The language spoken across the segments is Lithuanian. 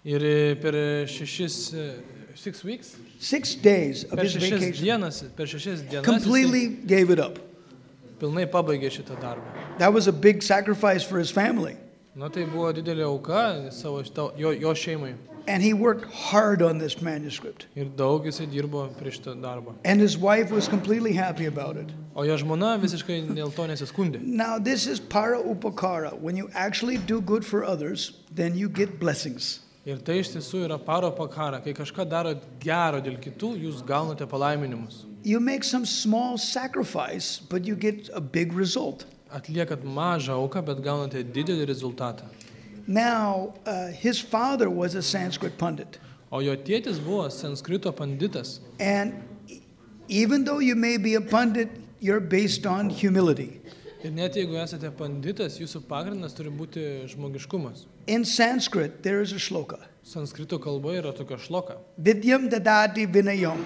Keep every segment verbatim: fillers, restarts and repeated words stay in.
Ir per šešis, six weeks, Six days of per his šešias vacation, dienas, per šešias dienas completely jisai gave it up. pilnai pabaigė šitą darbą. That was a big sacrifice for his family. Na tai buvo didelė auka savo šitą, jo, jo šeimai. And he worked hard on this manuscript. Ir daug jisai dirbo prie šitą darbą. And his wife was completely happy about it. O jo žmona visiškai dėl to nesiskundė. Now, this is para upakara. When you actually do good for others, then you get blessings. Ir tai iš tiesų yra paro pakara. Kai kažką daro gero dėl kitų, jūs gaunate palaiminimus. You make some small sacrifice, but you get a big result. Atliekat mažą auką, bet gaunate didelį rezultatą. Now, uh, his father was a Sanskrit pundit. O jo tėtis buvo sanskrito panditas. And e- even though you may be a pundit, you're based on humility. Ir net jeigu esate panditas, jūsų pagrindas turi būti žmogiškumas. In Sanskrit, there is a shloka. Sanskrito kalboje yra tokia šloka. Vidyam dadati vinayam.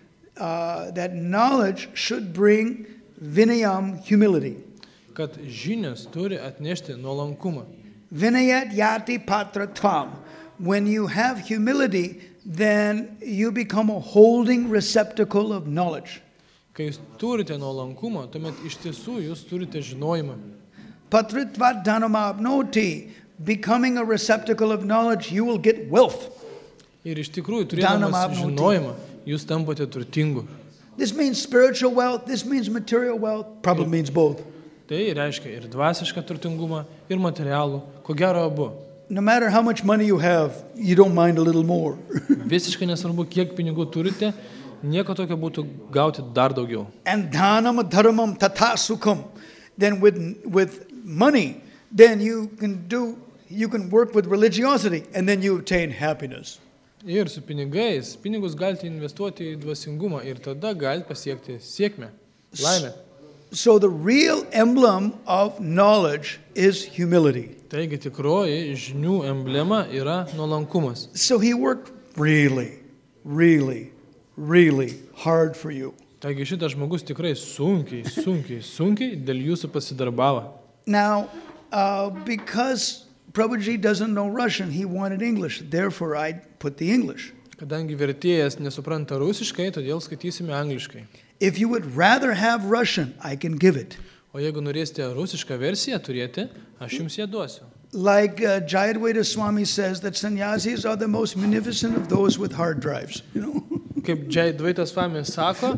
Uh, that knowledge should bring vinayam, humility. Kad žinios turi atnešti nuolankumą. Vinayat yati patratvam. When you have humility, then you become a holding receptacle of knowledge. Kai jūs turite nuolankumą, tuomet iš tiesų jūs turite žinojimą. Patritvat dhanamapnoti. Becoming a receptacle of knowledge, you will get wealth. Ir iš tikrųjų, turėdamas žinojimą, jūs tampate turtingu. This means spiritual wealth. This means material wealth. Probably means both. Tai reiškia ir dvasišką turtingumą, ir materialų, ko gero abu. No matter how much money you have, you don't mind a little more. Visiškai nesvarbu, kiek pinigų turite, nieko tokio būtų gauti dar daugiau. And dhanam dharmam tatha sukham. Then with with money, then you can do you can work with religiosity, and then you obtain happiness. Ir su pinigais, pinigus galite investuoti į dvasingumą ir tada galite pasiekti sėkmę, laimę. So the real emblem of knowledge is humility. Taigi tikroji žinių emblema yra nuolankumas. So he worked really, really, really hard for you. Taigi šitas žmogus tikrai sunkiai, sunkiai, sunkiai dėl jūsų pasidarbavo. Now, uh, because Prabhuji doesn't know Russian, he wanted English. Therefore, I put the English. Kadangi vertėjas nesupranta rusiškai, todėl skaitysime angliškai. If you would rather have Russian, I can give it. O jeigu norėsite rusišką versiją turėti, aš jums ją duosiu. Like uh, Jayadvaita Swami says, that sannyasis are the most munificent of those with hard drives. You know, Kaip Jayadvaita Swami sako,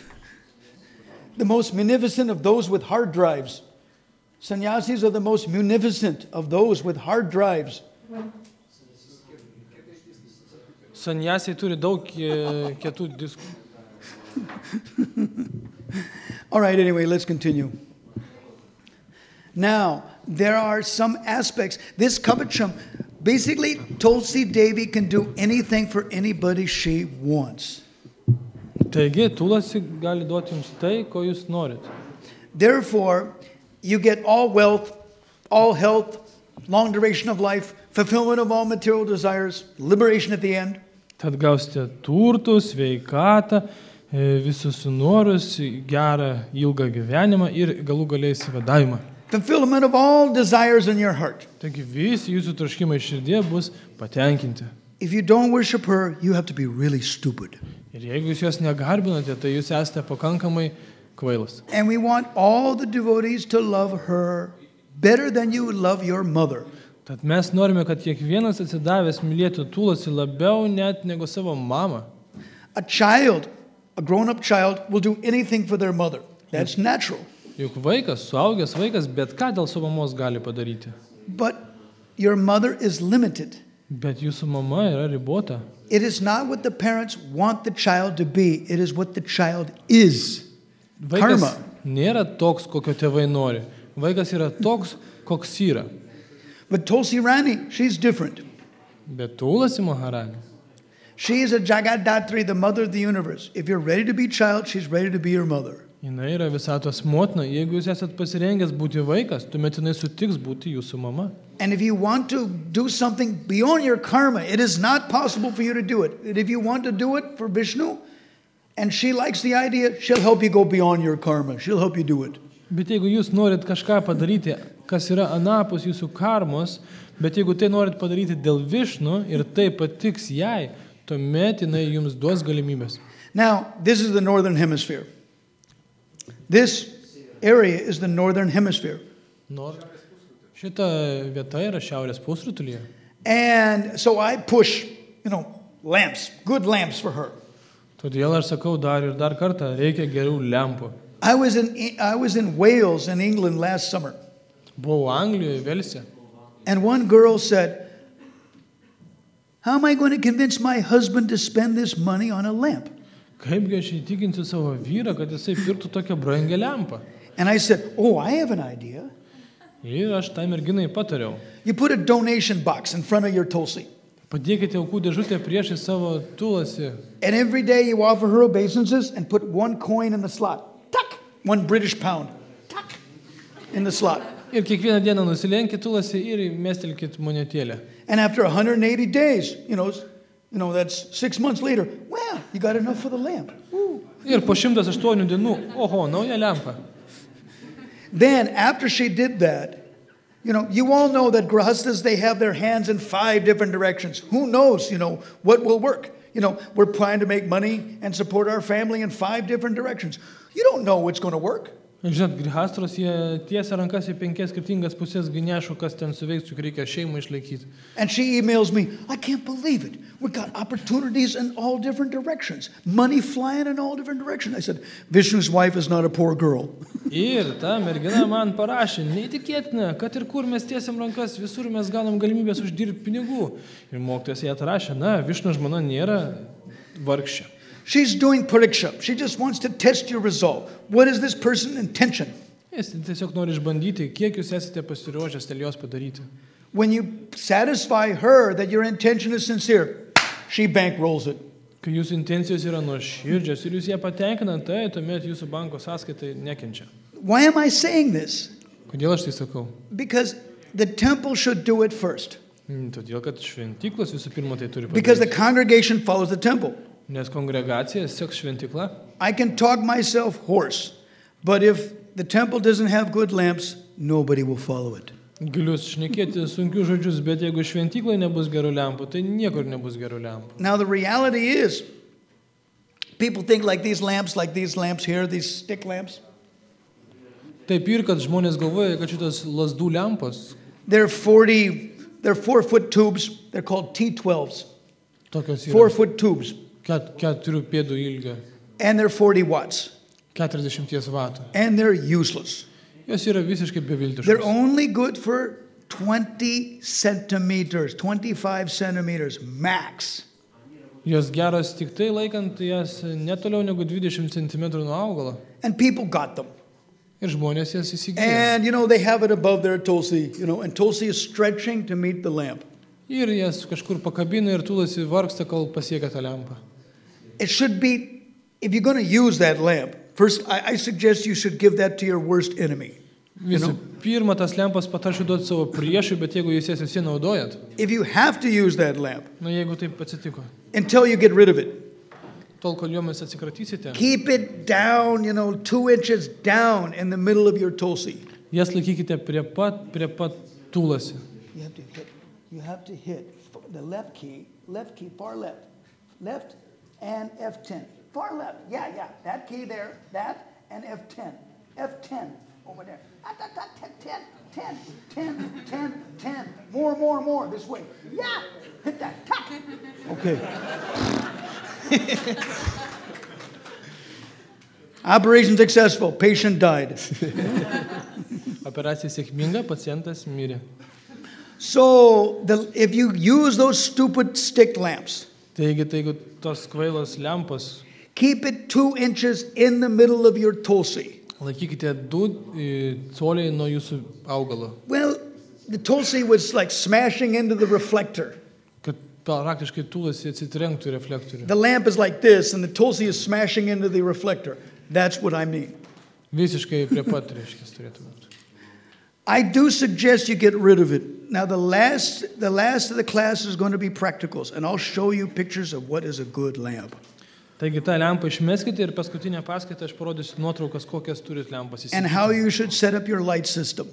the most munificent of those with hard drives. Sannyasis are the most munificent of those with hard drives. sanjasiai turi daug e, kietų diskų. All right, anyway, let's continue. Now, there are some aspects. This Kavacham, basically, Tulsi Devi can do anything for anybody she wants. Taigi, Tulasi gali duoti jums tai, ko jūs norit. Therefore, you get all wealth, all health, long duration of life, fulfillment of all material desires, liberation at the end. Tad gausite turtus, sveikatą, e, visus norus, gerą, ilgą gyvenimą ir galų galiai įsivadavimą. Fulfillment of all desires in your heart. Taigi visi jūsų troškimai širdie bus patenkinti. If you don't worship her, you have to be really stupid. Ir jeigu jūs jos negarbinate, tai jūs esate pakankamai kvailas. And we want all the devotees to love her better than you would love your mother. Tad mes norime, kad kiekvienas atsidavęs mylėtų Tulasi labiau net negu savo mamą. A child, a grown-up child, will do anything for their mother. That's natural. Juk vaikas, suaugęs vaikas, bet ką dėl savo mamos gali padaryti. But your mother is limited. Bet jūsų mama yra ribota. It is not what the parents want the child to be. It is what the child is. Vaikas Karma. nėra toks, kokio tėvai nori. Vaikas yra toks, koks yra. But Tulsi Rani, she's different. Bet Tulasi Maharani, She is a Jagadatri, the mother of the universe. If you're ready to be child, she's ready to be your mother. jinai yra visatos motina. Jeigu jūs esat pasirengęs būti vaikas, tuomet jinai sutiks būti jūsų mama. And if you want to do something beyond your karma, it is not possible for you to do it. And if you want to do it for Vishnu, and she likes the idea, she'll help you go beyond your karma. She'll help you do it. Bet jeigu jūs norit kažką padaryti, kas yra anapus jūsų karmos, Bet jeigu tai norit padaryti dėl Višnu ir tai patiks jai, tuomet jinai jums duos galimybės. Now, this is the northern hemisphere. This area is the northern hemisphere. Nor šita vieta yra šiaurės pusrutulyje. And so I push, you know, lamps, good lamps for her. Todėl aš sakau dar ir dar kartą, reikia gerų lempų. I was in I was in Wales in England last summer. Buvau Anglijoje, Velse. And one girl said, "How am I going to convince my husband to spend this money on a lamp?" Kaipgi aš įtikinsiu savo vyrą, kad jisai pirktų tokią brangią lempą? And I said, "Oh, I have an idea. Ir aš tai merginai patariau. You put a donation box in front of your tulsi. Padėkite aukų dėžutę priešai savo tulasi. And every day you offer her obeisances and put one coin in the slot. Tuck! One British pound. Tuck! In the slot. Ir kiekvieną dieną nusilenkit tulasi ir mestelkit monetėlę. And after one hundred eighty days, you know, you know that's six months later, well, you got enough for the lamp. Woo. Ir po šimtas aštuonių dienų, oho, nauja lempa. Then after she did that, you know, you all know that grahastas, they have their hands in five different directions. Who knows, you know, what will work? You know, we're trying to make money and support our family in five different directions. You don't know what's going to work. Žinot, grihastros, jie tiesia rankas į penkias skirtingas pusės, gnešu, kas ten suveiks, juk reikia šeimą išlaikyti. And she emails me, I can't believe it. We've got opportunities in all different directions. Money flying in all different directions. I said, Vishnu's wife is not a poor girl. Ir ta mergina man parašė, neįtikėtina, kad ir kur mes tiesiam rankas, visur mes gaunam galimybės uždirbti pinigų. Ir mokytojas ją atrašė, na, Višnu žmona nėra vargšė. She's doing pariksha. She just wants to test your resolve. What is this person's intention? Jis tiesiog nori išbandyti, kiek jūs esate pasiruošęs dėl jos padaryti. When you satisfy her that your intention is sincere, she bankrolls it. Kai jūsų intencijos yra nuoširdžios ir jūs ją patenkinat, tai tuomet jūsų banko sąskaitai nekenčia. Why am I saying this? Kodėl aš tai sakau? Because the temple should do it first. Todėl, kad šventyklos visų pirma tai turi Because the padaryti. congregation follows the temple. Nes kongregacija seks šventyklą. I can talk myself hoarse, but if the temple doesn't have good lamps, nobody will follow it. Galiu šnekėti sunkius žodžius, bet jeigu šventyklai nebus gerų lempų, tai niekur nebus gerų lempų. Now the reality is, people think like these lamps, like these lamps here, these stick lamps, Taip ir, kad žmonės galvoja, kad šitos lazdų lempos, they're forty, they're four foot tubes, they're called T twelves, tokios four yra foot tubes, ket, keturių pėdų ilgio, and they're forty watts, keturiasdešimties vatų. and they're useless. Jos yra visiškai They're beviltiškos. only good for twenty centimeters, twenty-five centimeters max. Jos geros tik tai laikant jas netoliau negu dvidešimt centimetrų nuo augalo. And people got them. Ir žmonės jas įsigijo. And, you know, they have it above their tulsi, you know, and tulsi is stretching to meet the lamp. Ir jas kažkur pakabina ir tulasi vargsta, kol pasiekia tą lempą. It should be, if you're going to use that lamp, first, I, I suggest you should give that to your worst enemy. You Visų know, pirma, tas lempas pataršiu duoti savo priešui, bet jeigu jūs jas visi naudojat, if you have to use that lamp, na jeigu taip atsitiko, until you get rid of it, tol kol jomis atsikratysite, keep it down, you know, two inches down in the middle of your tulsi. jas laikykite prie pat, prie pat tulasi. You have to hit, you have to hit the left key, left key, far left, left and F ten. Far left, yeah, yeah, that key there, that and F ten. F ten over there. Ah, ah, ah, ten, ten, ten, ten, ten, ten. More, more, more, this way. Yeah, hit that. Tuck. Okay. Operation successful, patient died. Operacija sėkminga, pacientas mirė. So, the, if you use those stupid stick lamps, Taigi, tai jeigu tos kvailos lempos, keep it two inches in the middle of your tulsi. laikykite du e, coliai nuo jūsų augalo, Well, the tulsi was like smashing into the reflector. kad praktiškai tulasi atsitrenktų į reflektorių. The lamp is like this, and the tulsi is smashing into the reflector. That's what I mean. Visiškai prie pat reiškia turėtų būti. I do suggest you get rid of it. Now, the last, the last of the class is going to be practicals, and I'll show you pictures of what is a good lamp. Taigi tą lempą išmeskite ir paskutinę paskaitą aš parodysiu nuotraukas, kokias turit lempas And how įsigyti. you should set up your light system.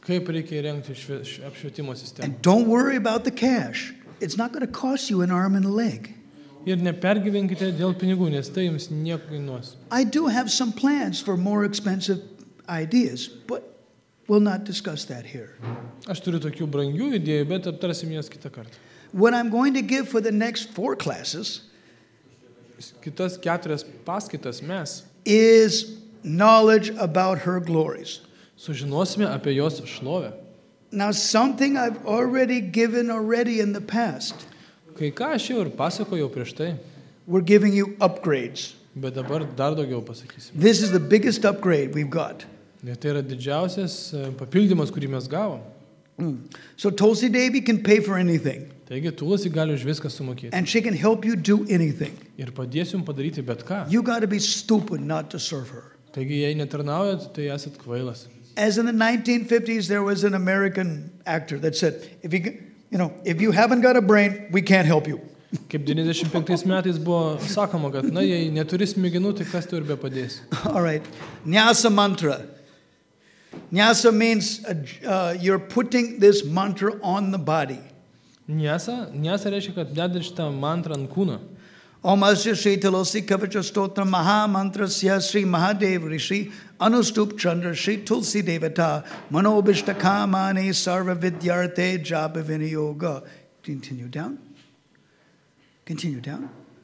Kaip reikia įrengti šve- š- apšvietimo sistemą. And don't worry about the cash. It's not going to cost you an arm and a leg. Ir nepergyvenkite dėl pinigų, nes tai jums nieko kainuos. I do have some plans for more expensive ideas, but we'll not discuss that here. Aš turiu tokių brangių idėjų, bet aptarsim jas kitą kartą. What I'm going to give for the next four classes Kitas keturias paskaitas mes is knowledge about her glories. sužinosime apie jos šlovę. Now, something I've already given already in the past. Kai ką aš jau ir pasakojau prieš tai, We're giving you upgrades. bet dabar dar daugiau pasakysim. This is the biggest upgrade we've got. Ir tai yra didžiausias e, papildymas, kurį mes gavom. So Tulsi Devi can pay for anything, Taigi Tulasi gali už viską sumokėti. and she can help you do anything. Ir padės jums padaryti bet ką. You got to be stupid not to serve her. Taigi jei netarnaujat, tai esat kvailas. As in the nineteen fifties, there was an American actor that said, if you, you know, if you haven't got a brain, we can't help you. Kaip devyniasdešimt penktais metais buvo sakoma, kad na, jei neturi smegenų, tai kas tau ir be padės. All right. Nyasa mantra. Nyasa means uh, uh, you're putting this mantra on the body. Niesa, niesa reiškia, kad dedat šitą mantrą ant kūno. Om Asya Shri Tulsi Kavacha Stotra Maha Mantrasya Shri Mahadev Rishi Anustup Chandra Shri Tulsi Devata Manobishta Kamane Sarva Vidyarte Japa Viniyoga. Continue down. Continue down.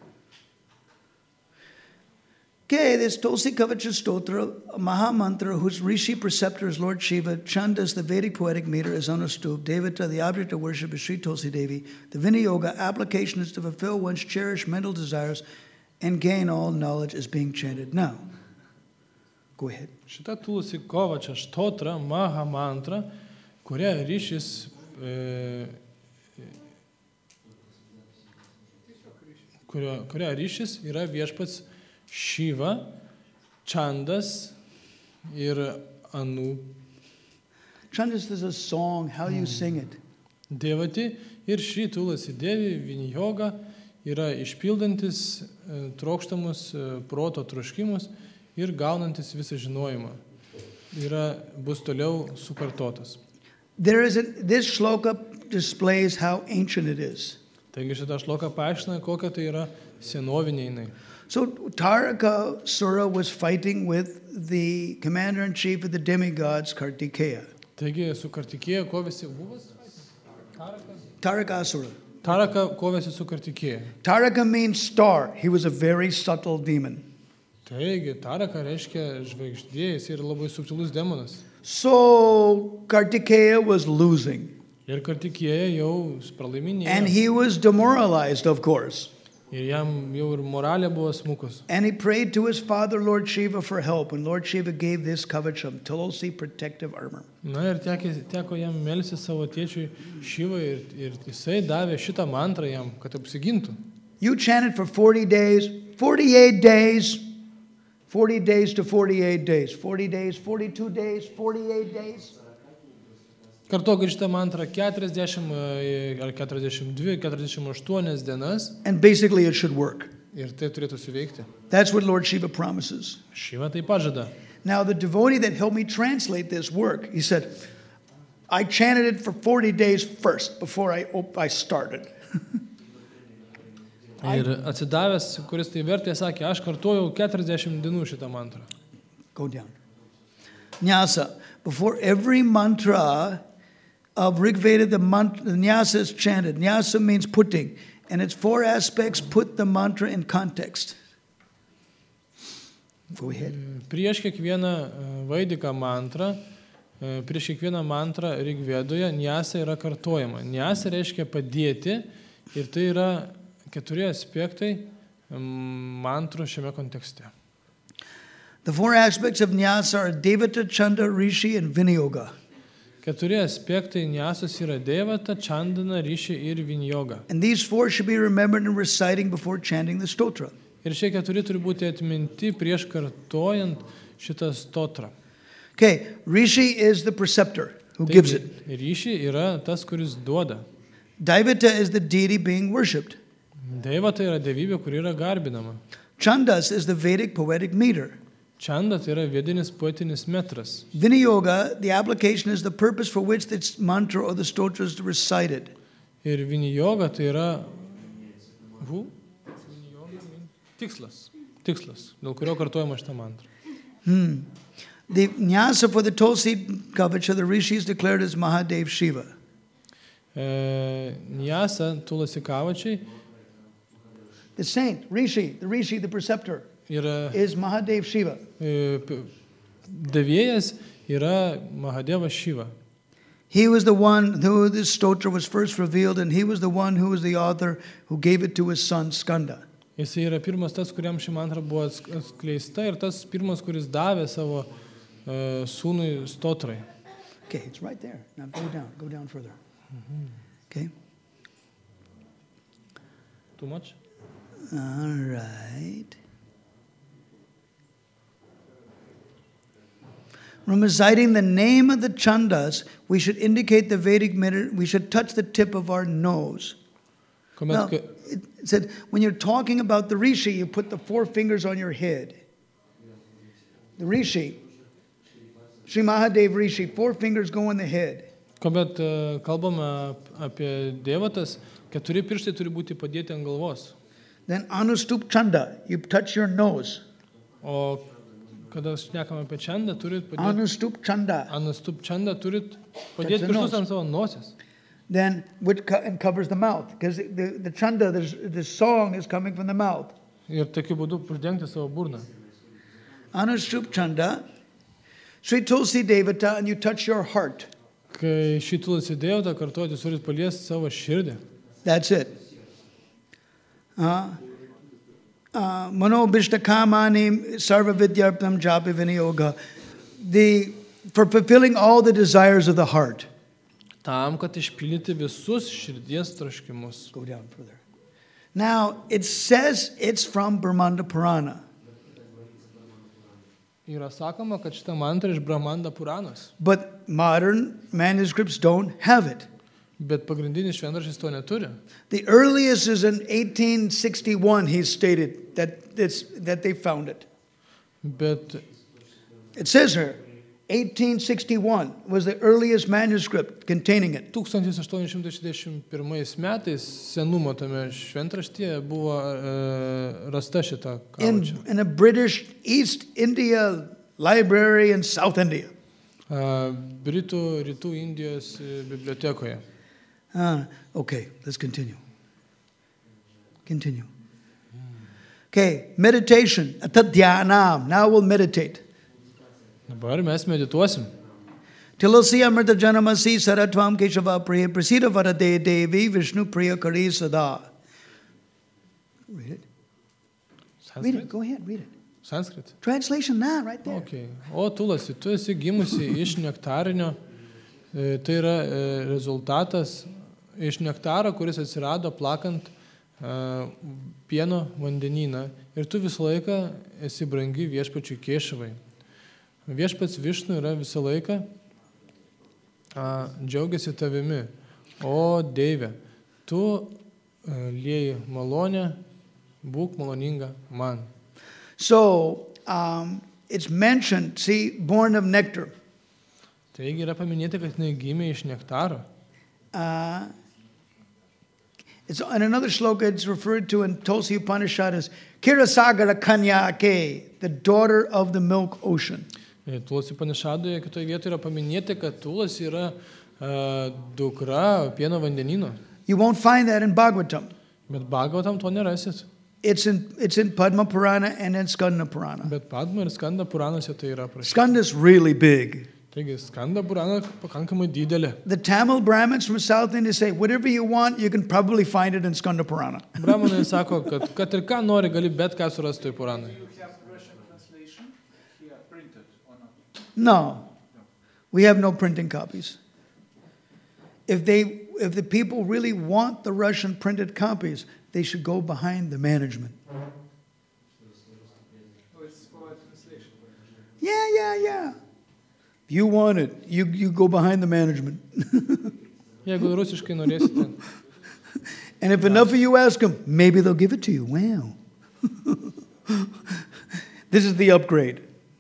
Okay, this Tulsi Kavacha Stotra, a Maha Mantra, whose Rishi preceptor is Lord Shiva, Chandas, the Vedic poetic meter, is Anustup, Devata, the object of worship is Sri Tulsi Devi. The Viniyoga application is to fulfill one's cherished mental desires and gain all knowledge is being chanted. Now, go ahead. Šita Tulasi Kovača Štotra, Maha mantra, kuria ryšis, e, kurio, kuria ryšis yra viešpats Šiva, Chandas ir Anu. Chandas is a song, how you sing it. Devati ir Šri Tulasi Devi Vinyoga yra išpildantis e, trokštamus e, proto troškimus ir gaunantis visą žinojimą. Yra bus toliau sukartotas. There is a, this shloka displays how ancient it is. Taigi šitą šloką paaiškina, kokia tai yra senovinė jinai. So Taraka Sura was fighting with the commander-in-chief of the demigods, Kartikeya. Taigi su Kartikėja kovėsi Buvas? Taraka Asura. Taraka kovėsi su Kartikėja. Taraka means star. He was a very subtle demon. Taigi Taraka reiškia žvaigždė, jis yra labai subtilus demonas. So Kartikeya was losing. Ir Kartikėja jau pralaiminėjo. And he was demoralized, of course. Ir jam jau ir moralė buvo smukus. And he prayed to his father, Lord Shiva, for help. And Lord Shiva gave this kavacham, Tulsi protective armor. Na ir teko, teko jam melsti savo tėčiui Šivą ir, ir jisai davė šitą mantrą jam, kad apsigintų. You chanted for forty days, forty-eight days, forty days to forty-eight days, forty days, forty-two days, forty-eight days. Kartokit šitą mantrą keturiasdešimt ar keturiasdešimt dvi, keturiasdešimt aštuonias dienas And basically it should work. ir tai turėtų suveikti. That's what Lord Shiva promises. Šiva tai pažada. Now the devotee that helped me translate this work, he said, I chanted it for forty days first before I, op- I started. Ir atsidavęs, kuris tai vertė, sakė, aš kartojau keturiasdešimt dienų šitą mantrą. Go down. Nyasa. Before every mantra of Rig Veda, the, mantra, the nyasa is chanted. Nyasa means putting. And its four aspects put the mantra in context. Go ahead. Prieš kiekvieną e, vaidiką mantrą, e, prieš kiekvieną mantrą Rigvedoje nyasa yra kartojama. Nyasa reiškia padėti ir tai yra keturi aspektai mantrų šiame kontekste. The four aspects of nyasa are Devata, Chanda, Rishi, and Vinyoga. Keturi aspektai nyasos yra Devata, Chandana, Rishi ir Vinyoga. And these four should be remembered in reciting before chanting the stotra. Ir šie keturi turi būti atminti prieš kartojant šitą stotrą. Okay, Rishi is the preceptor who gives it. Rishi yra tas, kuris duoda. Devata is the deity being worshipped. Devata yra dievybė, kuri yra garbinama. Chandas is the Vedic poetic meter. Čanda tai yra vidinis poetinis metras. Viniyoga, the application is the purpose for which this mantra or the stotra is recited. Ir vinijoga tai yra Who? Tikslas. Tikslas, dėl kurio kartuojama šitą mantrą. Hmm. The nyasa for the Tulsi Kavacha, the rishis declared as Mahadev Shiva. E, nyasa Tulasi Kavačiai The saint, Rishi, the Rishi, the preceptor, yra is Mahadev Shiva. e, davėjas yra Mahadevas Šiva. He was the one who this stotra was first revealed, and he was the one who was the author who gave it to his son Skanda. Jis yra pirmas tas, kuriam ši mantra buvo atskleista ir tas pirmas, kuris davė savo uh, sūnui stotrai. Okay, it's right there. Now go down, go down further. Mm-hmm. Okay. Too much? All right. When reciting the name of the chandas, we should indicate the Vedic meter. We should touch the tip of our nose. Now, it said when you're talking about the rishi, you put the four fingers on your head. The rishi, Sri Mahadev Rishi, four fingers go on the head. Kuomet uh, kalbame apie devatas, keturi pirštai turi būti padėti ant galvos. Then Anustup Chanda, you touch your nose. O kada šnekame apie čandą, turit padėti... Anustup Chanda. Anustup Chanda turit padėti pirštus ant savo nosies. Then which co- and covers the mouth, because the, the, the chanda, the, the song is coming from the mouth. Ir tokiu būdu pridengti savo burną. Anustup Chanda, Sri Tulsi Devata, and you touch your heart. Kai šį Tulasi Devatą kartuoti, turit paliesti savo širdį. That's it. Uh, uh, Mano Bishtakamani Sarva Vidyarpam Japi Viniyoga. The for fulfilling all the desires of the heart. Tam, kad išpildyti visus širdies troškimus. Go down further. Now, it says it's from Brahmanda Purana. Yra sakoma, kad šitą mantrą iš Brahmanda Puranos. But modern manuscripts don't have it. Bet pagrindinis šventraštis to neturi. The earliest is in eighteen sixty-one, he stated that, this, that they found it. Bet It says here, eighteen sixty-one was the earliest manuscript containing it. tūkstantis aštuoni šimtai šešiasdešimt pirmais metais senumo tame šventraštyje buvo e, rasta šita In, kavačia. in a British East India library in South India. A, Britų rytų Indijos e, bibliotekoje. Uh, okay, let's continue. Continue. Okay, meditation. Atadhyanam. Now we'll meditate. Dabar mes medituosim. Tulasi amrita janamasi saratvam keshava priya prasida varade devi Vishnu priya kari sada. Read it. Read it. Sanskrit? Go ahead, read it. Sanskrit. Translation now, right there. Okay. O Tulasi, tu esi gimusi iš nektarinio, e, tai yra e, rezultatas iš nektaro, kuris atsirado plakant e, pieno vandenyną ir tu visą laiką esi brangi viešpačiui Kešavai. Viešpats Višnu yra visą laiką a, džiaugiasi tavimi. O Dieve, tu a, lieji malonę, būk maloninga man. So, um, it's mentioned, see, born of nectar. Taigi yra paminėta, kad jinai gimė iš nektaro. Uh, it's, in another shloka, it's referred to in Tulsi Upanishad as Kirasagara Kanyake, the daughter of the milk ocean. Tulasi Upanishadoje kitoje vietoje yra paminėta, kad Tulasi yra uh, dukra pieno vandenino. You won't find that in Bhagavatam. Bet Bhagavatam to nerasit. It's in, it's in Padma Purana and in Skanda Purana. Bet Padma ir Skanda Puranuose tai yra aprašyta. Skanda's really big. Taigi Skanda Purana pakankamai didelė. The Tamil Brahmins from South India say, whatever you want, you can probably find it in Skanda Purana. Brahmanai sako, kad kad ir ką nori, gali bet ką surasti toj Puranai. No, we have no printing copies. If they, if the people really want the Russian printed copies, they should go behind the management. Yeah, yeah, yeah. If you want it, you, you go behind the management. Jeigu rusiškai norėsite. And if enough of you ask them, maybe they'll give it to you. Wow. This is the upgrade.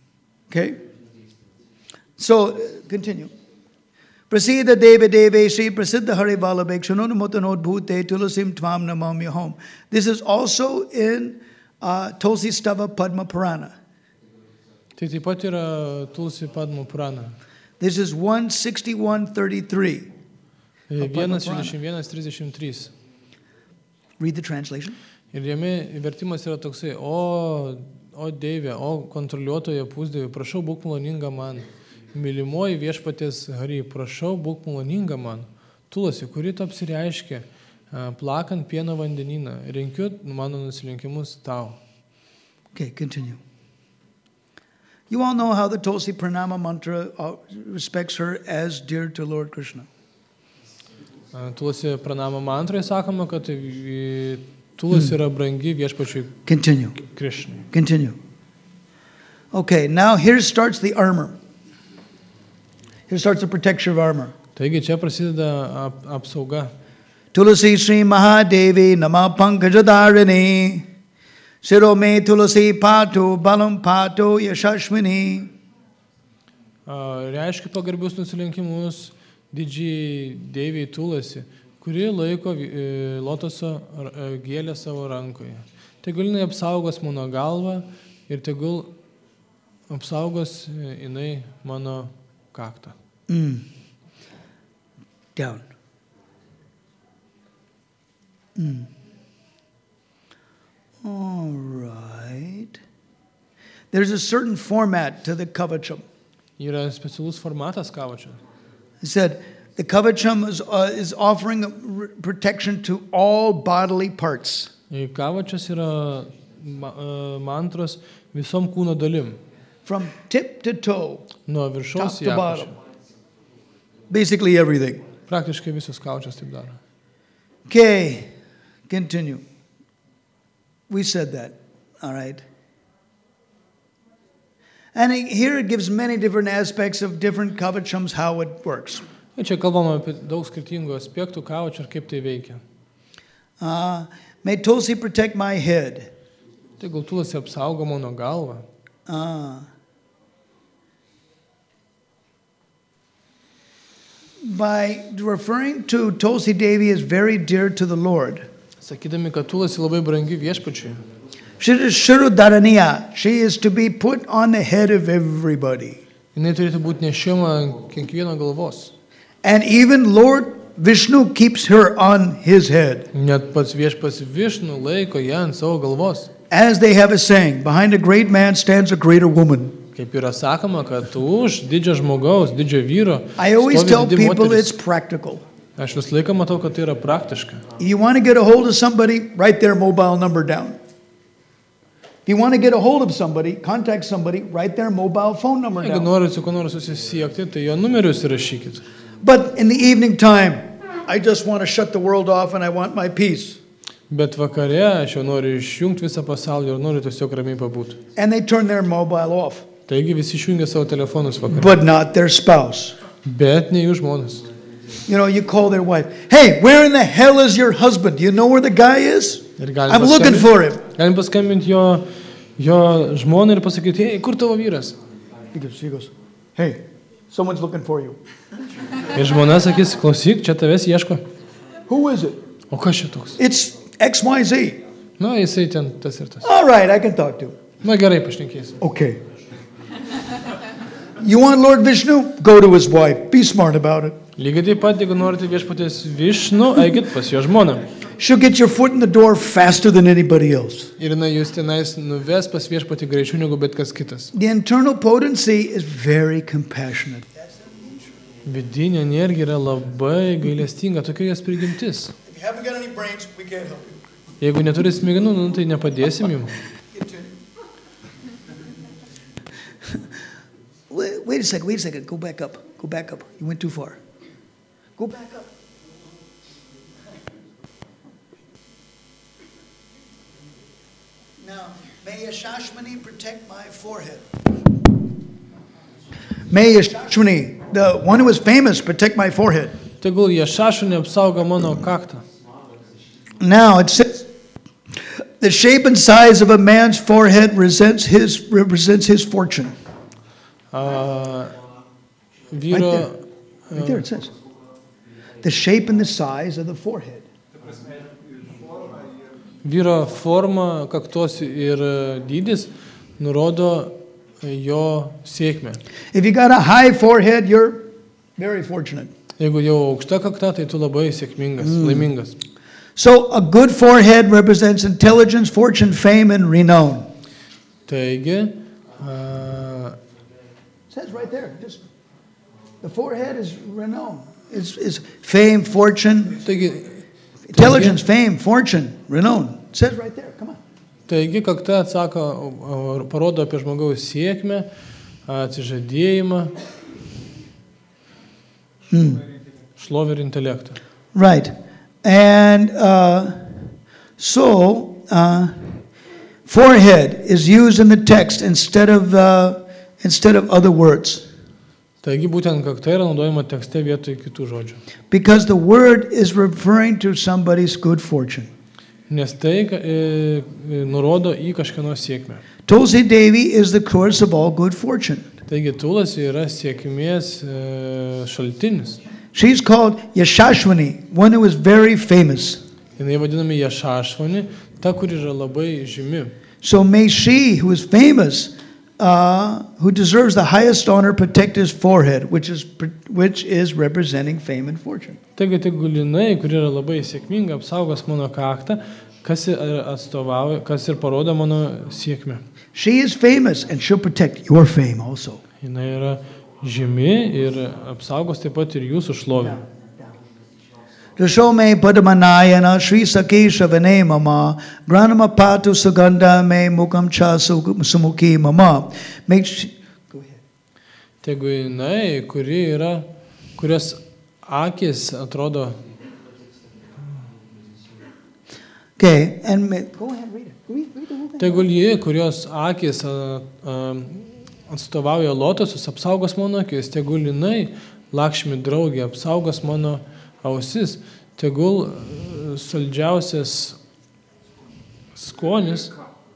Okay? So, uh, continue. Prasida Deva Deve Shri Prasiddha Hari Valabhek Shanonu Mutanod Bhute Tulasim Tvam Namam Yahom. This is also in uh, Tulsi Stava Padma Purana. Tai taip pat yra Tulsi Padma Purana. This is one sixty-one thirty-three. vienas šešiasdešimt vienas trisdešimt trys. Read the translation. Ir jame vertimas yra toksai, o, o Dieve, o kontroliuotoje pusdievi, prašau būk maloninga man. Mylimoji viešpaties Hari, prašau būk maloninga man. Tulasi, kuri tu apsireiškia, plakant pieno vandenyną, renkiu mano nusilenkimus tau. Okay, continue. You all know how the Tulsi Pranama mantra respects her as dear to Lord Krishna. Tulasi Pranama mantra sakoma, kad Tulasi yra brangi viešpačiui Continue. Krishnai. Continue. Okay, now here starts the armor. Here starts the protection of armor. Taigi čia prasideda ap, apsauga. Tulasi Sri Mahadevi Nama Pankajadarini Siro me Tulasi Patu Balam Patu Yashashmini. Reiškia pagarbius nusilenkimus didžiai Deivei Tulasi, kuri laiko lotoso gėlę savo rankoje. Tegul jinai apsaugos mano galvą ir tegul apsaugos jinai mano kaktą. Mm. Down. Mm. All right. There's a certain format to the kavacham. Yra specialus formatas kavačio. He said the kavacham is, uh, is offering a protection to all bodily parts. Kavačas yra mantros visom kūno dalim. From tip to toe. Nuo viršaus top į to apačią. bottom. Basically everything. Praktiškai visos kavačas taip daro. Okay, continue. We said that, all right. And here it gives many different aspects of different kavachams, how it works. Ir čia kalbama apie daug skirtingų aspektų kavačio ir kaip tai veikia. Uh, may Tulsi protect my head. Tegul Tulasi apsaugo mano galvą. Uh, by referring to Tulsi Devi as very dear to the Lord. Sakydami, kad Tulasi labai brangi viešpačiui. She is Shirudharaniya. She is to be put on the head of everybody. Jinai turėtų būti nešiama ant kiekvieno galvos. And even Lord Vishnu keeps her on his head. Net pats viešpas Višnu laiko ją ant savo galvos. As they have a saying, behind a great man stands a greater woman. Kaip yra sakoma, kad už didžio žmogaus, didžio vyro I always stovi tell didi people moteris. it's practical. Aš vis laiką matau, kad tai yra praktiška. You want to get a hold of somebody, write their mobile number down. If you want to get a hold of somebody, contact somebody, write their mobile phone number Jeigu down. norit su kuo nors susisiekti, tai jo numerius įrašykit. But in the evening time, I just want to shut the world off and I want my peace. Bet vakare aš jau noriu išjungti visą pasaulį ir noriu tiesiog ramiai pabūti. And they turn their mobile off. Taigi visi išjungia savo telefonus vakare. But not their spouse. Bet ne jų žmonas. You know, you call their wife. Hey, where in the hell is your husband? Do you know where the guy is? Ir galim I'm looking paskambinti- for him. Galim paskambinti jo, jo žmonai ir pasakyti, hei, kur tavo vyras? He goes, she goes, hey, someone's looking for you. Ir žmona sakys, klausyk, čia tavęs ieško. Who is it? O kas čia toks? It's X Y Z. Na, jisai ten tas ir tas. All right, I can talk to him. Na gerai, pašnekėsiu. Okay. You want Lord Vishnu? Go to his wife. Be smart about it. Lygiai taip pat, jeigu norite viešpaties Višnu, eikit pas jo žmoną. She'll get your foot in the door faster than anybody else. Ir jinai jūs tenais nuves pas viešpatį greičiau negu bet kas kitas. The internal potency is very compassionate. Vidinė energija yra labai gailestinga, tokia jos prigimtis. If you haven't got any brains, we can't help you. Jeigu neturi smegenų, nu, tai nepadėsim jums. Wait, wait a second, wait a second. Go back up. Go back up. You went too far. Go back up. Now, may Yashashmani protect my forehead. May Yashashmani, the one who is famous, protect my forehead. Tegul Jašašunė apsaugo mano kaktą. Now, it says, the shape and size of a man's forehead represents his, represents his fortune. A, Right vyro, there. Right there it says. The shape and the size of the forehead. vyro forma, kaktos ir dydis nurodo jo sėkmę. If you got a high forehead, you're very fortunate. Jeigu jau aukšta kakta, tai tu labai sėkmingas, laimingas. So a good forehead represents intelligence, fortune, fame, and renown. Taigi, a, It says right there. Just the forehead is renown. It's, it's fame, fortune, taigi, intelligence, fame, fortune, renown. It says right there. Come on. taigi kakta atsako, a, parodo apie žmogaus sėkmę, atsižadėjimą, šlovę ir intelektą. Right. And uh, so, uh, forehead is used in the text instead of, uh, instead of other words. Taigi būtent kakta yra naudojama tekste vietoj kitų žodžių. Because the word is referring to somebody's good fortune. Nes tai ka- e, e, nurodo į kažkieno sėkmę. Tulsi Devi is the source of all good fortune. Taigi Tulasi yra sėkmės e, šaltinis. She's called Yashashwini, one who is very famous. Jinai vadinami Jašašvani, ta, kur yra labai žymi. So may she, who is famous, uh, who deserves the highest honor, protect his forehead, which is, which is representing fame and fortune. Taigi tegul jinai, kur yra labai sėkminga, apsaugos mano kaktą, kas ir atstovauja, kas ir parodo mano sėkmę. She is famous and she'll protect your fame also. Jinai yra žymi ir apsaugos taip pat ir jūsų šlovę. Rashome Padamanayana Sri Saki Shavane Mama Granama Patu Suganda Me Mukam Cha Sumuki Mama. Make sh- Go ahead. Tegu jinai, kuri yra, kurios akis atrodo, Okay, and may, go ahead, read it. Read, read the whole thing. tegul ji, kurios akis a, a, atstovauja lotosus, apsaugos mano akis, tegul jinai, Lakšmi draugė, apsaugos mano ausis, tegul e, saldžiausias skonis,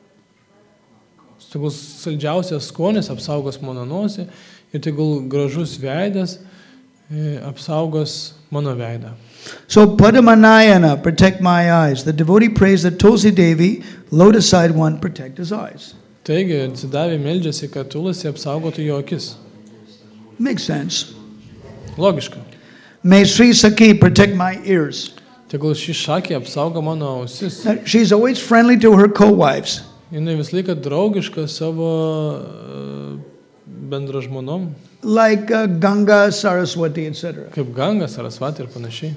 tegul saldžiausias skonis apsaugos mano nosį ir tegul gražus veidas e, apsaugos mano veidą. So Padamanayana, protect my eyes. The devotee prays that Tulsi Devi, lotus-eyed one, protect his eyes. Taigi, atsidavė meldžiasi, kad Tulasi apsaugotų jo akis. Makes sense. Logiška. May Sri Saki protect my ears. Tegul ši šakė apsaugo mano ausis. Now, she's always friendly to her co-wives. Jinai vis laiką draugiška savo e, bendražmonom, Like uh, Ganga, Saraswati, et cetera. kaip Ganga, Sarasvati ir panašiai.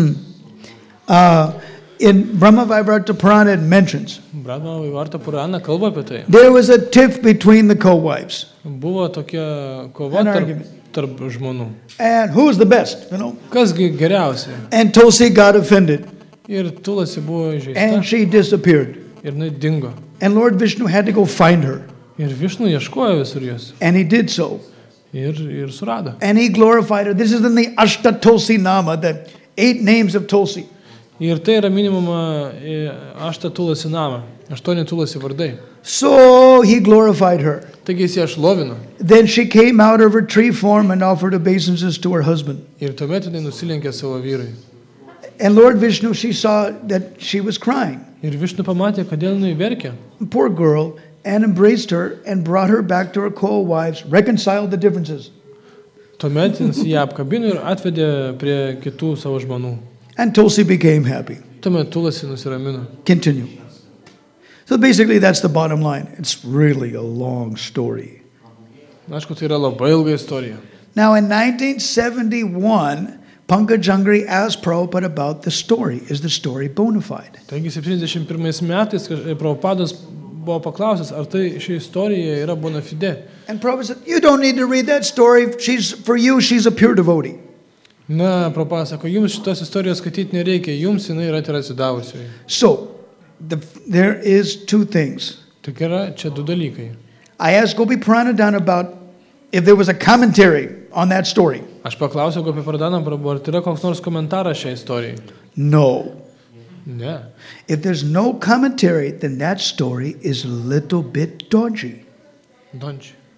Uh, in Brahma Vaivarta Purana it mentions Brahma Vaivarta Purana kalba apie tai. there was a tiff between the co-wives. Buvo tokia kova An tarp, argument. tarp žmonų. And who's the best, you know? Kasgi geriausia? And Tulsi got offended Ir Tulasi buvo žaista and she disappeared. ir jinai dingo. And Lord Vishnu had to go find her. Ir Višnu ieškojo visur jos. And he did so. Ir, ir surado. And he glorified her. This is in the Ashta Tulsi Nama, the eight names of Tulsi. Ir tai yra minimuma e, ašta Tulasi namą. Aštuoni Tulasi vardai. So he glorified her. Taigi jis ją šlovino. Then she came out of her tree form and offered obeisances to her husband. Ir tuomet jinai nusilenkė savo vyrui. And Lord Vishnu, she saw that she was crying. Ir Višnu pamatė, kodėl jinai verkė. Poor girl, and embraced her and brought her back to her co-wives, reconciled the differences. Tuomet jis ją apkabino ir atvedė prie kitų savo žmonų. And Tulsi became happy. Tuomet Tulasi nusiramino. Continue. So basically that's the bottom line. It's really a long story. Aišku, tai yra labai ilga istorija. Now in nineteen seventy-one, Pankaj Jangri asked Prabhupada about the story. Is the story bona fide? Taigi septyniasdešimt pirmais metais Prabhupadas buvo paklausęs, ar tai ši istorija yra bona fide. And Prabhupada said, you don't need to read that story. She's, for you, she's a pure devotee. Na, Prabhupadas sako, jums šitos istorijos skaityti nereikia, jums jinai yra ir atsidavusioji. So the, there is two things. Tik yra čia du dalykai. I asked Gopi Pranadhan about if there was a commentary on that story. Aš paklausiau apie Pradaną Prabhu, ar tai yra koks nors komentaras šiai istorijai. No. Ne. If there's no commentary, then that story is a little bit dodgy. Dončiai.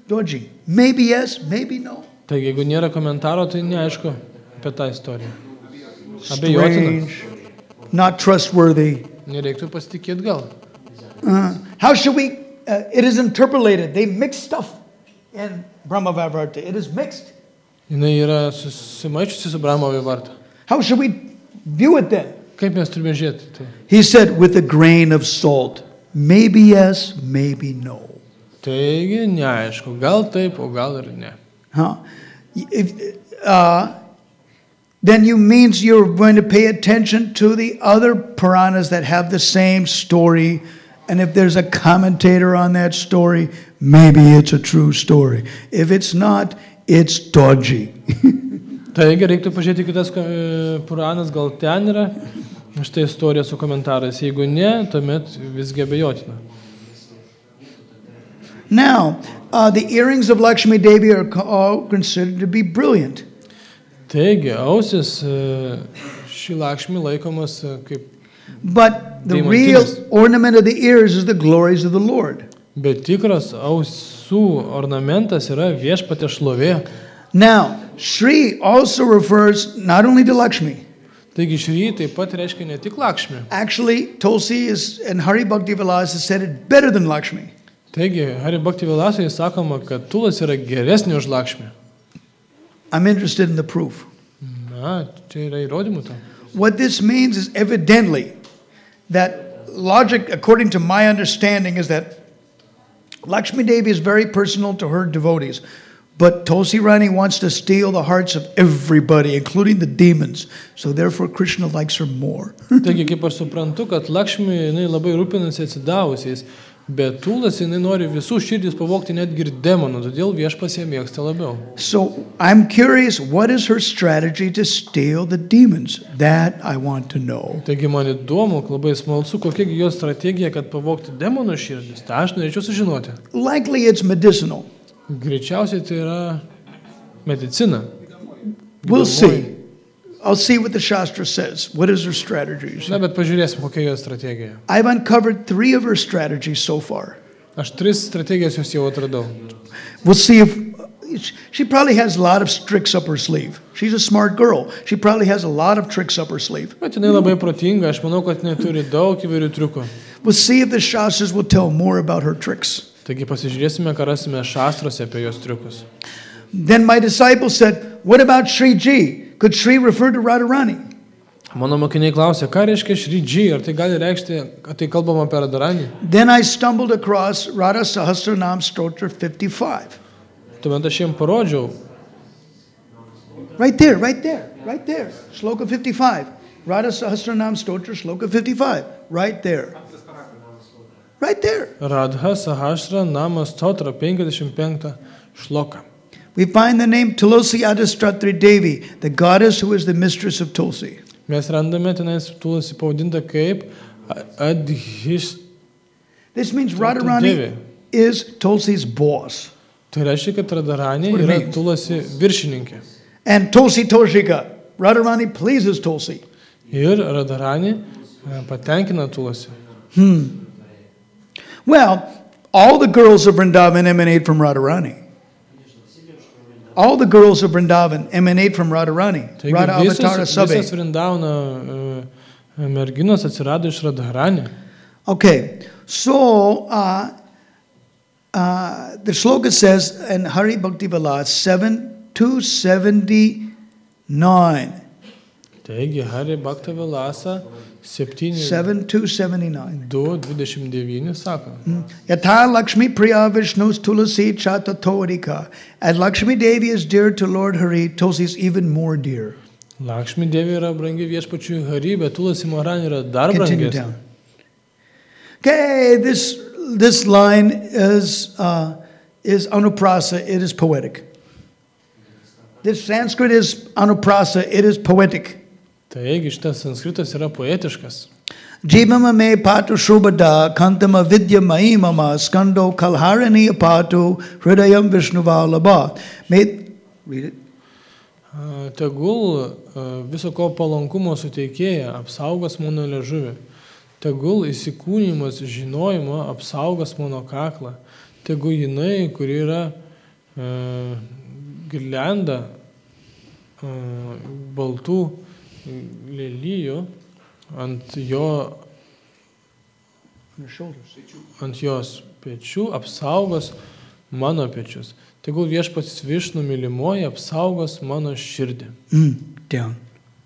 dodgy. Maybe yes, maybe no. Taigi, jeigu nėra komentaro, tai neaišku apie tą istoriją. Abejotina. Strange, not trustworthy. Nereiktų pasitikėti gal. Uh, how should we, uh, it is interpolated. They mix stuff in Brahma Vaivarta. It is mixed. Jinai yra susimaičiusi su Brahma Vaivarta. How should we view it then? Kaip mes turime žiūrėti? Tai, He said, with a grain of salt. Maybe yes, maybe no. taigi, neaišku. Gal taip, o gal ir ne. Huh? If, uh, then you means you're going to pay attention to the other Puranas that have the same story. And if there's a commentator on that story, maybe it's a true story. If it's not, it's dodgy. Taigi, reiktų pažiūrėti kitas e, Puranas, gal ten yra štai istorija su komentarais. Jeigu ne, tuomet visgi abejotina. Now, uh, the earrings of Lakshmi Devi are co- all considered to be brilliant. Taigi, ausis e, ši Lakšmi laikomas e, kaip, But the Demontinis. real ornament of the ears is the glories of the Lord. bet tikras ausų ornamentas yra viešpatė šlovė. Now, Shri also refers not only to Lakshmi. Taigi šry taip pat reiškia ne tik Lakšmi. Actually, Tulsi is, and Hari Bhakti Vilas has said it better than Lakshmi. Taigi, Hari Bhakti Vilasai sakoma, kad Tulas yra geresnė už Lakšmi. I'm interested in the proof. Na, čia yra įrodymų to. What this means is evidently that logic, according to my understanding, is that Lakshmi Devi is very personal to her devotees. But Tulsi Rani wants to steal the hearts of everybody, including the demons. So therefore, Krishna likes her more. Taigi, kaip aš suprantu, kad Lakšmi jinai labai rūpinasi atsidavusiais, bet Tulas jinai nori visų širdis pavogti netgi ir demonų, todėl viešpats ją mėgsta labiau. So I'm curious, what is her strategy to steal the demons? That I want to know. Taigi man įdomu, labai smalsu, kokia gi jos strategija, kad pavogti demonų širdis. Tai aš norėčiau sužinoti. Likely it's medicinal. Greičiausiai tai yra medicina. We'll Gydomoji. see. I'll see what the Shastra says. What is her strategies? Na, bet pažiūrėsim, kokia jos strategija. I've uncovered three of her strategies so far. Aš tris strategijas jos jau atradau. We'll see if she probably has a lot of tricks up her sleeve. She's a smart girl. She probably has a lot of tricks up her sleeve. Bet jinai labai protinga, aš manau, kad jinai turi daug įvairių triukų. We'll see if the Shastras will tell more about her tricks. Taigi pasižiūrėsime, ką rasime šastrose apie jos triukus. Then my disciple said, what about Sri Ji? Could Sri refer to Radharani? Mano mokiniai klausė, ką reiškia Šrydži, ar tai gali reikšti, kad tai kalbama apie Radharanį. Then I stumbled across Radha Sahasranam Stotra fifty-five. Tuomet aš jiems parodžiau, Right there, right there, right there. Shloka fifty-five. Radha Sahasranam Stotra Shloka fifty-five. Right there. Right there. Radha Sahasra Nama Stotra penkiasdešimt penktą šloką. We find the name Tulsi Adistratri Devi, the goddess who is the mistress of Tulsi. Mes randame tenais Tulasi pavadinta kaip Adhis. This means Devi. Radharani is Tulsi's boss. Tai reiškia, kad Radharanė What it yra means. Tulasi viršininkė. And Tulsi Toshika. Radharani pleases Tulsi. Ir Radharanė e, patenkina Tulasi. Well, all the girls of Vrindavan emanate from Radharani. All the girls of Vrindavan emanate from Radharani. Taigi Radha visas, Avatara visas Sabhe. Vrindavano e, merginos atsirado iš Radharanė. Okay, so uh, uh, the shloka says in Hari Bhakti Vilas seven two seventy nine. Taigi, Hari Bhakta Vilasa septyni seven two seventy nine. du dvidešimt devyni sako. Yatha Lakshmi Priya Vishnu's Tulasi Chata Torika. And Lakshmi Devi is dear to Lord Hari, Tulsi is even more dear. Lakšmi Devi yra brangi viešpačiui Hari, bet Tulasi Maharani yra dar Continue brangesnė. down. Okay, this this line is uh, is anuprasa. It is poetic. This Sanskrit is anuprasa. It is poetic. Taigi, šitas sanskritas yra poetiškas. Jivama me patu shubhada kantama vidya mahimama skando kalharani apatu hridayam vishnuvalabha. May read it. A, Tegul a, viso ko palankumo suteikėja apsaugos mano liežuvį. Tegul įsikūnimas žinojimo apsaugos mano kaklą. Tegul jinai, kuri yra uh, girliandą uh, baltų lelijų ant jo, On your shoulders. ant jos pečių apsaugos mano pečius. Tegul viešpats Višnu mylimoji apsaugos mano širdį. Mm, down.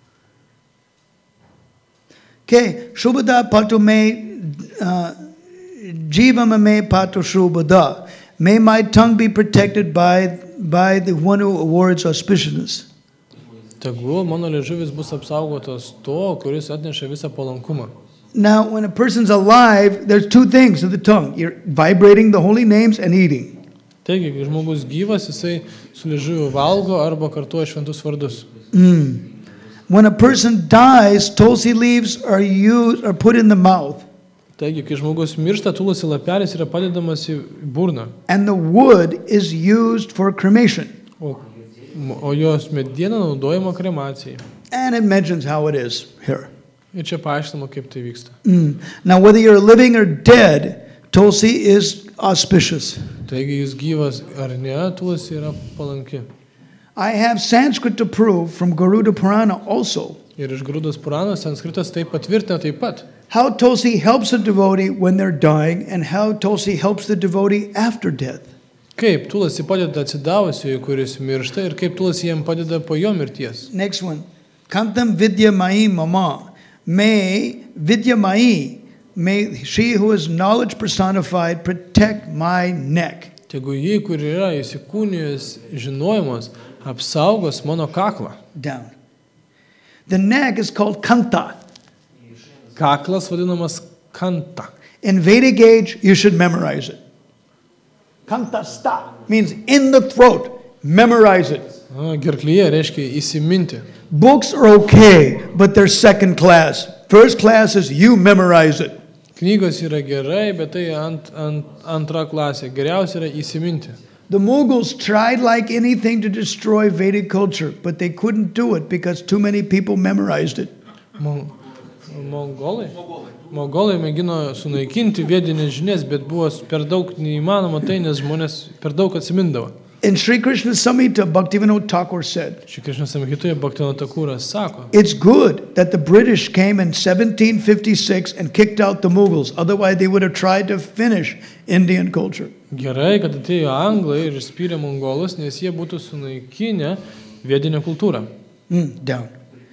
Okay, Shubhada patu me, uh, jiva me patu Shubhada. May my tongue be protected by, by the one who awards auspiciousness. Tegul mano liežuvis bus apsaugotas to, kuris atneša visą palankumą. Now, when a person's alive, there's two things to the tongue. You're vibrating the holy names and eating. Taigi, kai žmogus gyvas, jisai su liežuviu valgo arba kartuoja šventus vardus. Mm. When a person dies, tulsi leaves are used, are put in the mouth. Taigi, kai žmogus miršta, tulasi lapelis yra padedamas į burną, And the wood is used for cremation. o, o jos mediena naudojama kremacijai. And it mentions how it is here. Ir čia paaiškinama, kaip tai vyksta. Mm. Now, whether you're living or dead, tulsi is auspicious. Taigi, jis gyvas ar ne, tulasi yra palanki. I have Sanskrit to prove from Garuda Purana also Ir iš Garudos Puranos sanskritas tai patvirtina taip pat, how tulsi helps a devotee when they're dying and how tulsi helps the devotee after death. kaip tulasi padeda atsidavusiui, kuris miršta, ir kaip tulasi jam padeda po jo mirties. Next one. Kantam vidya mai mama. May vidya mai, may she who is knowledge personified protect my neck. Tegu jį, kur yra įsikūnijęs žinojimas, apsaugos mano kaklą. Down. The neck is called kanta. Kaklas vadinamas kanta. In Vedic age, you should memorize it. Kanta sta means in the throat. Memorize it. A, gerklyje reiškia įsiminti. Books are okay, but they're second class. First class is you memorize it. Knygos yra gerai, bet tai ant, ant, antra klasė. Geriausia yra įsiminti. The Mughals tried like anything to destroy Vedic culture, but they couldn't do it because too many people memorized it. Mon, mongolai? Mongolai mėgino sunaikinti vedinės žinias, bet buvo per daug neįmanoma tai, nes žmonės per daug atsimindavo. In Sri Krishna Samhita, Bhaktivinoda Thakur said, Šri Krišna Samhitoje Bhaktivinoda Thakuras sako, it's good that the British came in seventeen fifty-six and kicked out the Mughals. Otherwise, they would have tried to finish Indian culture. gerai, kad atėjo anglai ir išspyrė mongolus, nes jie būtų sunaikinę vedinę kultūrą. Mm, down.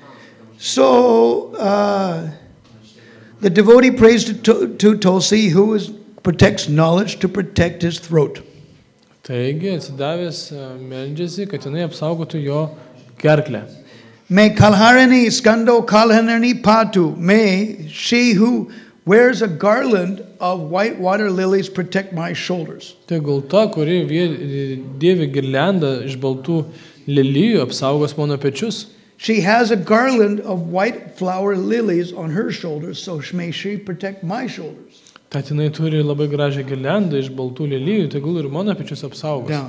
So, uh, the devotee prays to, to, to Tulsi, who is, protects knowledge to protect his throat. Taigi, atsidavęs meldžiasi, kad jinai apsaugotų jo gerklę. May Kalharani Skando Kalharani Patu, may she who wears a garland of white water lilies protect my shoulders. Tegul ta, kuri vie- dėvi girliandą iš baltų lelijų, apsaugos mano pečius. She has a garland of white flower lilies on her shoulders, so may she protect my shoulders. Kad jinai turi labai gražią girliandą iš baltų lelijų, tegul ir mano pečius apsaugos. Down.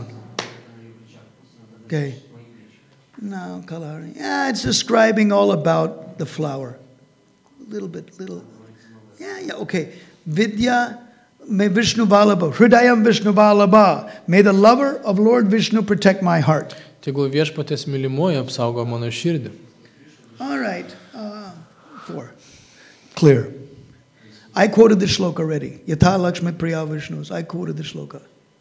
Okay. Now, Kalharani. Yeah, it's describing all about the flower. A little bit, little. Yeah, yeah, okay. Vidya, may Vishnu Vallabha, Hridayam Vishnu Vallabha. May the lover of Lord Vishnu protect my heart. Tegul viešpatės mylimoji apsaugo mano širdį. All right. Uh, four. Clear. I quoted the shloka already. Yatha Lakshmi Priya Vishnus. I quoted the shloka.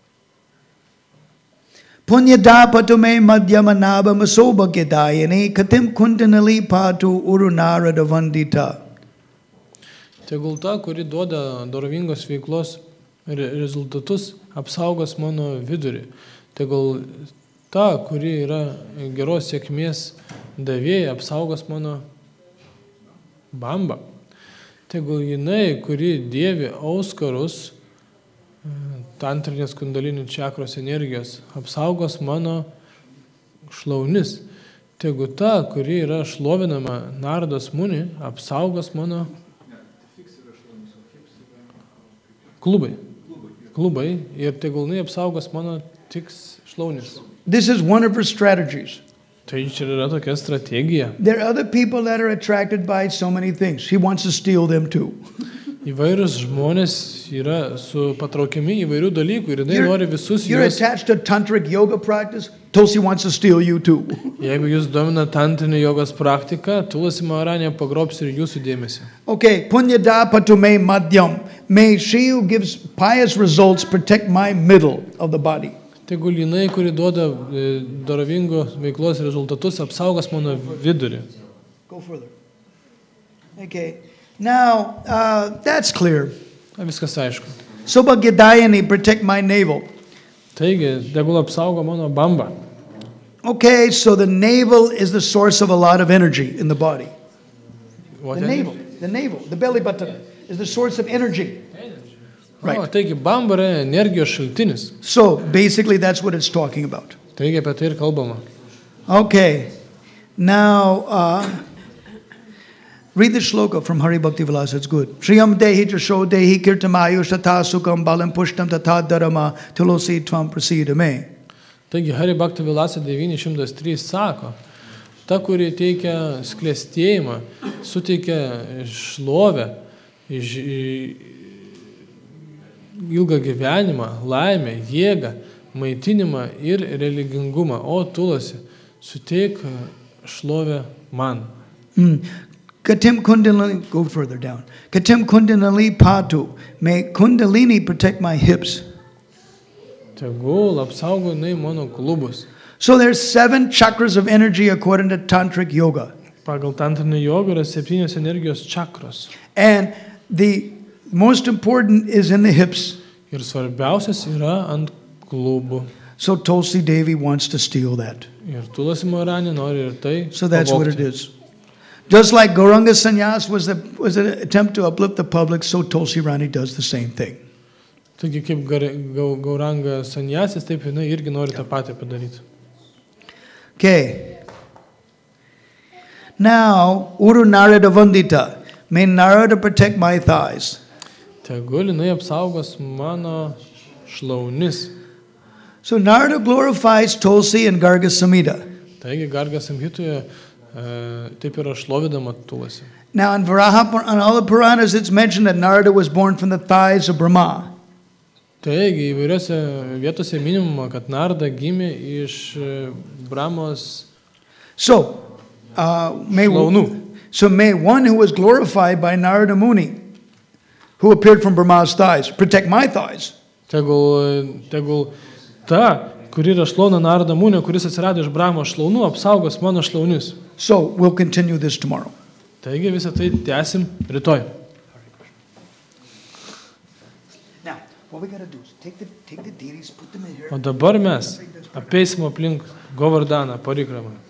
Punyada patume madhyamanaba masobhagyadayani katim kundanali patu urunarada vandita. Tegul ta, kuri duoda dorovingos veiklos re- rezultatus, apsaugos mano vidurį. Tegul ta, kuri yra geros sėkmės davėja, apsaugos mano bambą. Tegul jinai, kuri dėvi auskarus, e, tantrinės kundalinių čakros energijos, apsaugos mano šlaunis. Tegul ta, kuri yra šlovinama Nardos Muni, apsaugos mano klubai. Klubai. Ir tegul jinai apsaugos mano tiks šlaunis. This is one of her strategies. Tai čia yra tokia strategija. There are other people that are attracted by so many things. She wants to steal them too. Įvairūs žmonės yra su patraukiami įvairių dalykų ir jinai nori visus You're juos. attached to tantric yoga practice, Tulsi wants to steal you too. Jeigu jūs domina tantrinį jogos praktiką, Tulasi Maharanė pagrobs ir jūsų dėmesį. Okay, punyada patume madhyam. May she who gives pious results protect my middle of the body. Tegul jinai, kuri duoda e, dorovingos veiklos rezultatus, apsaugos mano vidurį. Go further. Okay, now uh, that's clear. Na, viskas aišku. Sobhagidayani, protect my navel. Taigi, tegul apsaugo mano bambą. Okay, so the navel is the source of a lot of energy in the body. What The energy? navel, the navel, the belly button is the source of energy. Right. O, taigi, bamba yra energijos šaltinis. So basically, that's what it's talking about. Taigi, apie tai ir kalbama. Okay, now uh, read the shloka from Hari Bhakti Vilasa, it's good. Shriyam dehi jasho dehi kirtamayu shata sukam balam pushtam tata dharama tulosi tvam prasida me. Taigi, Hari Bhakti Vilasa devyni šimtai trys sako, ta, kuri teikia sklėstėjimą, suteikia šlovę, iš, ilgą gyvenimą, laimę, jėgą, maitinimą ir religingumą. O Tulasi, suteik šlovę man. Mm. Katim kundalini, go further down. Katim kundalini patu, may kundalini protect my hips. Tegul apsaugo jinai mano klubus. So there's seven chakras of energy according to tantric yoga. Pagal tantrinį jogą yra septynios energijos čakros. And the most important is in the hips. Ir svarbiausias yra ant klubų. So Tulsi Devi wants to steal that. Ir Tulasi Maharanė nori ir tai So that's what it pavogti. is. Just like Gauranga Sannyas was, the, was an attempt to uplift the public, so Tulsi Rani does the same thing. Taigi kaip Gar- Gau- Gauranga Sanyasis, taip jinai irgi nori tą patį padaryti. Okay. Now, Uru Narada Vandita. May Narada protect my thighs. Tegul jinai apsaugos mano šlaunis. So Narada glorifies Tulsi and Garga Samhita. Taigi Garga Samhitoje e, taip yra šlovidama Tulasi. Now in Varaha, on all the Puranas, it's mentioned that Narada was born from the thighs of Brahma. Taigi įvairiose vietose minimuma, kad Narada gimė iš e, Brahmos So, uh, may, šlaunų. so may one who was glorified by Narada Muni, who appeared from Brahma's thighs, protect my thighs. Tegul, tegul ta, kuri yra šlauna Narada Munė, kuris atsirado iš Brahmos šlaunų, apsaugos mano šlaunius. So we'll continue this tomorrow. Taigi visą tai tęsim rytoj. Now, what we got to do is take the, take the deities, put them in here. O dabar mes apeisim aplink Govardhaną parikramą.